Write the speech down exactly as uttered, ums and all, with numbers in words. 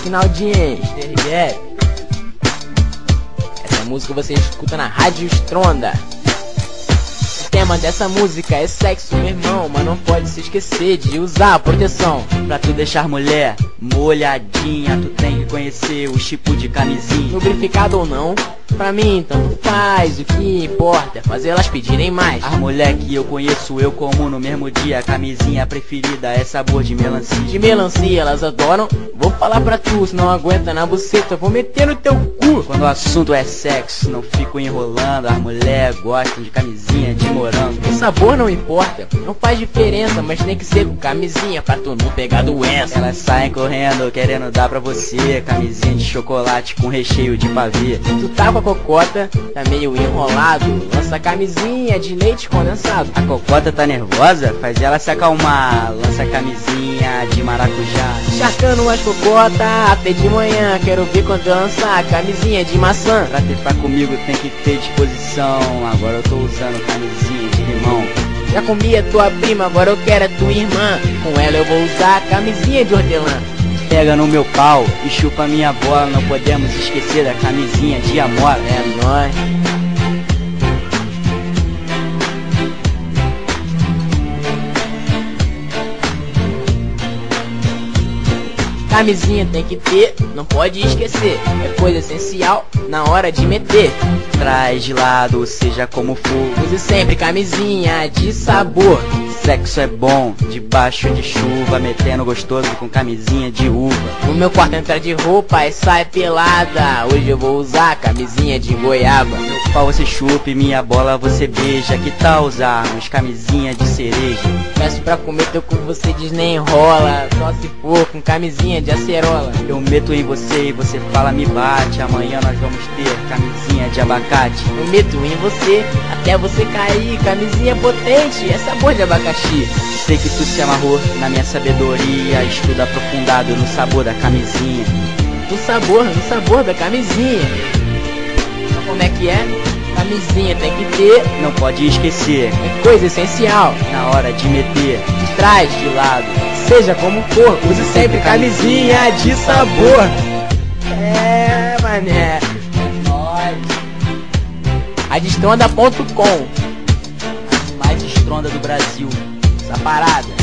na audiência, yeah. Essa música você escuta na Rádio Stronda. O tema dessa música é sexo, meu irmão, mas não pode se esquecer de usar a proteção. Pra tu deixar mulher molhadinha, tu tem que conhecer o tipo de camisinha. Lubrificado ou não, pra mim tanto faz, o que importa é fazer elas pedirem mais. As mulher que eu conheço, eu como no mesmo dia. A camisinha preferida é sabor de melancia. De melancia elas adoram, vou falar pra tu, se não aguenta na buceta, vou meter no teu cu. Quando o assunto é sexo, não fico enrolando. As mulher gostam de camisinha de morango. O sabor não importa, não faz diferença, mas tem que ser com camisinha pra tu não pegar doença. Elas saem correndo querendo dar pra você camisinha de chocolate com recheio de pavê. Tu tá com a cocota, tá meio enrolado, lança camisinha de leite condensado. A cocota tá nervosa? Faz ela se acalmar. Lança camisinha de maracujá. Encharcando as cocotas até de manhã, quero ver quando eu lançar a camisinha de maçã. Pra trepar comigo tem que ter disposição. Agora eu tô usando camisinha de limão. Já comi a tua prima, agora eu quero a tua irmã. Com ela eu vou usar a camisinha de hortelã. Pega no meu pau e chupa minha bola. Não podemos esquecer da camisinha de amora. É nóis. Camisinha tem que ter, não pode esquecer. É coisa essencial na hora de meter. Traz de lado, seja como for. Use sempre camisinha de sabor. Sexo é bom, debaixo de chuva. Metendo gostoso com camisinha de uva. No meu quarto entra de roupa e sai pelada. Hoje eu vou usar camisinha de goiaba. Meu pau você chupa e minha bola você beija. Que tal usarmos camisinha de cereja? Peço pra comer teu cu, você diz nem enrola. Só se for com camisinha de acerola. Eu meto em você e você fala me bate. Amanhã nós vamos ter camisinha de abacate. Eu meto em você até você cair. Camisinha potente, é sabor de abacaxi. Sei que tu se amarrou na minha sabedoria. Estudo aprofundado no sabor da camisinha. No sabor, no sabor da camisinha. Como é que é? Camisinha tem que ter, não pode esquecer. É coisa essencial na hora de meter. De trás, de lado, seja como for, use sempre camisinha de sabor. É, mané. Radistronda ponto com, a mais estronda do Brasil. Essa parada